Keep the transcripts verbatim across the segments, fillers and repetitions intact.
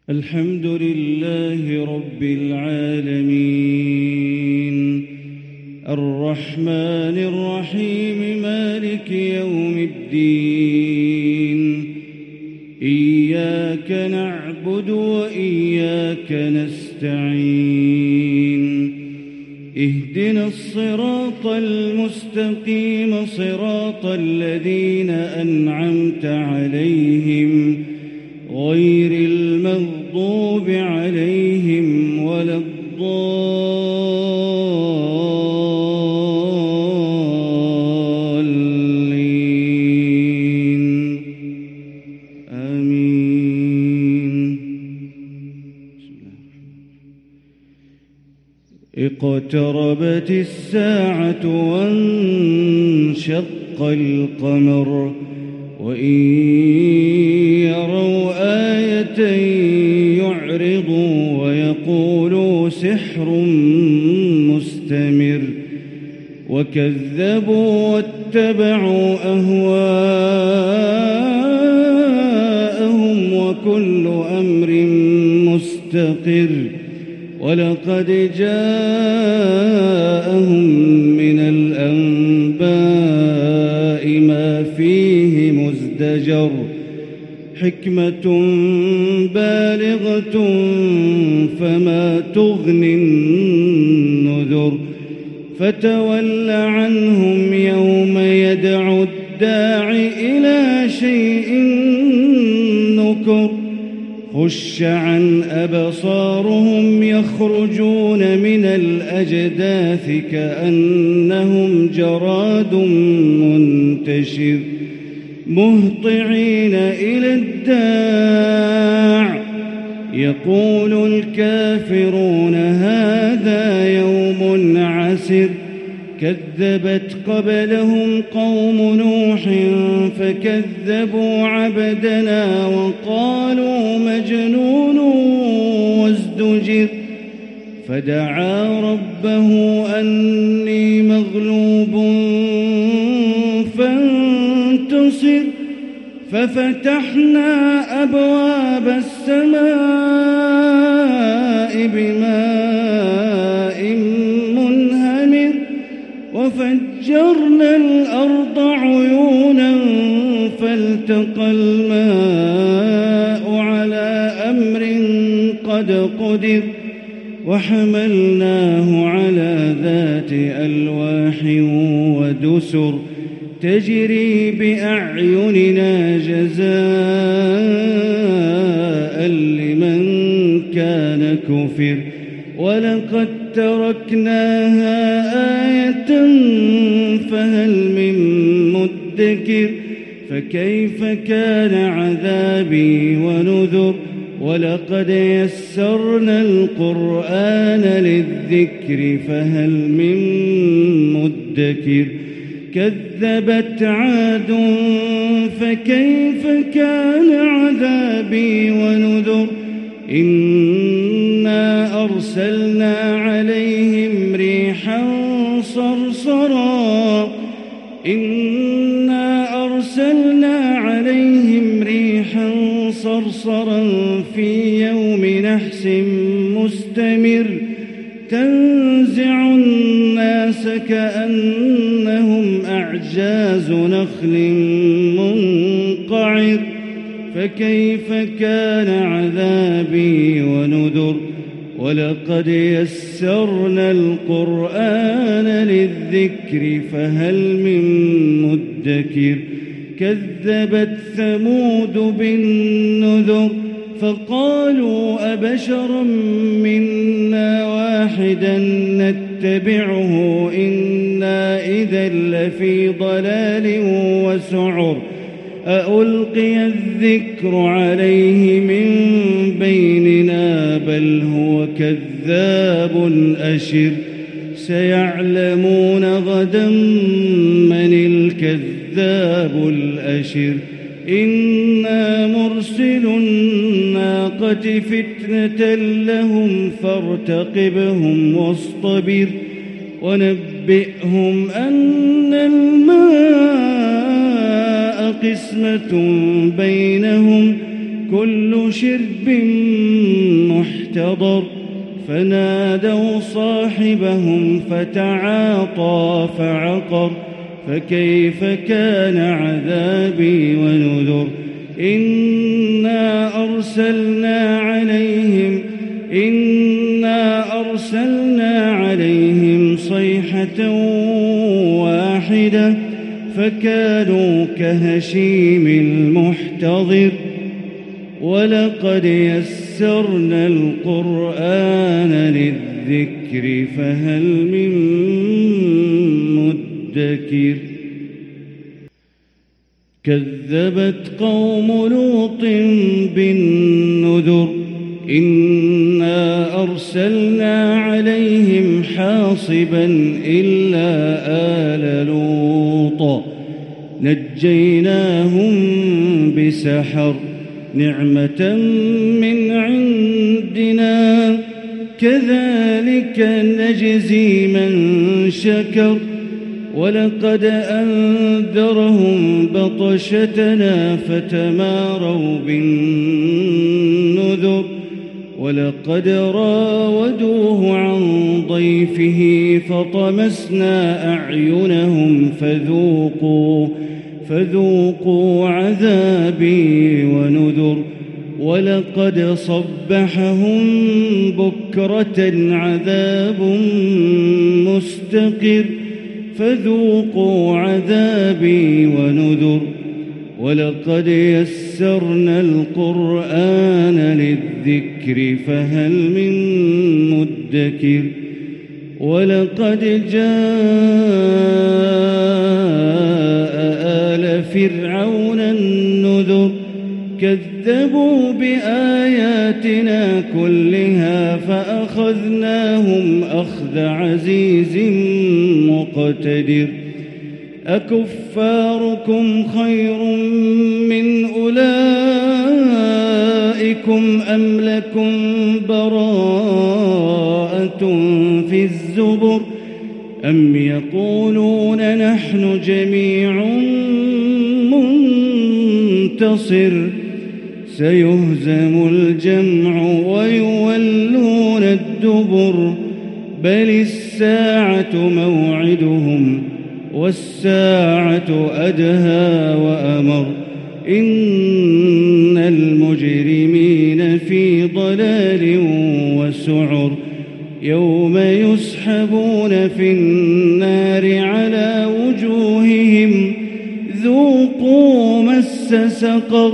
الحمد لله رب العالمين الرحمن الرحيم مالك يوم الدين إياك نعبد وإياك نستعين اهدنا الصراط المستقيم صراط الذين أنعمت عليهم غير المغضوب عليهم ولا الضالين آمين. اقتربت الساعة وانشق القمر وإن يروا آية يعرضوا ويقولوا سحر مستمر وكذبوا واتبعوا أهواءهم وكل أمر مستقر ولقد جاءهم من الأنباء ما فيه مزدجر حكمة بالغة فما تغني النذر فتول عنهم يوم يدعو الداع إلى شيء نكر خش عن أبصارهم يخرجون من الأجداث كأنهم جراد منتشر مهطعين إلى الداع يقول الكافرون هذا يوم عسر كذبت قبلهم قوم نوح فكذبوا عبدنا وقالوا مجنون وازدجر فدعا ربه أني مغلوب فانتصر ففتحنا أبواب السماء بماء منهمر وفجرنا الأرض عيونا فالتقى الماء على أمر قد قدر وحملناه على ذات ألواح ودسر تجري بأعيننا جزاء لمن كان كفر ولقد تركناها آية فهل من مدكر فكيف كان عذابي ونذر ولقد يسرنا القرآن للذكر فهل من مدكر كذبت عاد فكيف كان عذابي ونذر إنا أرسلنا عليهم ريحا صرصرا إنا أرسلنا عليهم ريحا صرصرا في يوم نحس مستمر تنزع الناس كأنهم أعجاز نخل منقعر فكيف كان عذابي ونذر ولقد يسرنا القرآن للذكر فهل من مدكر كذبت ثمود بالنذر فقالوا أبشرا منا واحدا نتبعه إنا إذا لفي ضلال وسعر أألقي الذكر عليه من بيننا بل هو كذاب أشر سيعلمون غدا من الكذاب الأشر إنا مرسل الناقة فتنة لهم فارتقبهم واصطبر ونبئهم أن الماء قسمة بينهم كل شرب محتضر فنادوا صاحبهم فتعاطى فعقر فكيف كان عذابي ونذر إنا أرسلنا عليهم إنا أرسلنا عليهم صيحة واحدة فكانوا كهشيم المحتضر ولقد يسرنا القرآن للذكر فهل من مدكر كذبت قوم لوط بالنذر إنا أرسلنا عليهم حاصبا إلا آل لوط نجيناهم بسحر نعمة من عندنا كذلك نجزي من شكر ولقد أنذرهم بطشتنا فتماروا بالنذر ولقد راودوه عن ضيفه فطمسنا أعينهم فذوقوا فذوقوا عذابي ونذر ولقد صبحهم بكرة عذاب مستقر فذوقوا عذابي ونذر ولقد يسرنا القرآن للذكر فهل من مدكر ولقد جاء آل فرعون النذر كذبوا بآياتنا كلها فأخذناهم أخذ عزيز مقتدر أكفاركم خير من أولئكم أم لكم براءة في الزبر أم يقولون نحن جميع منتصر سيهزم الجمع ويولون الدبر بل الساعة موعدهم والساعة أدهى وأمر إن المجرمين في ضلال وسعر يوم يسحبون في النار على وجوههم ذوقوا مس سقر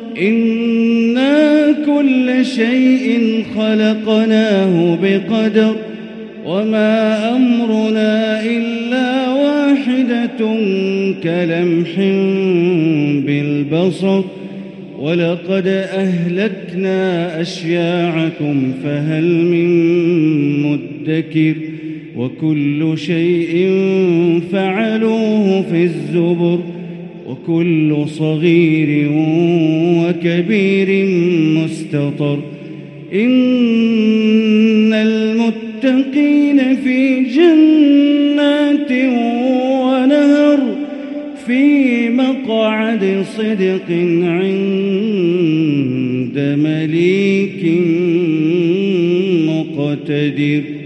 إنا كل شيء خلقناه بقدر وما أمرنا إلا واحدة كلمح بالبصر ولقد أهلكنا أشياعكم فهل من مدكر وكل شيء فعلوه في الزبر وكل صغير وكبير مستطر إن المتقين في جنات ونهر في مقعد صدق عند مليك مقتدر.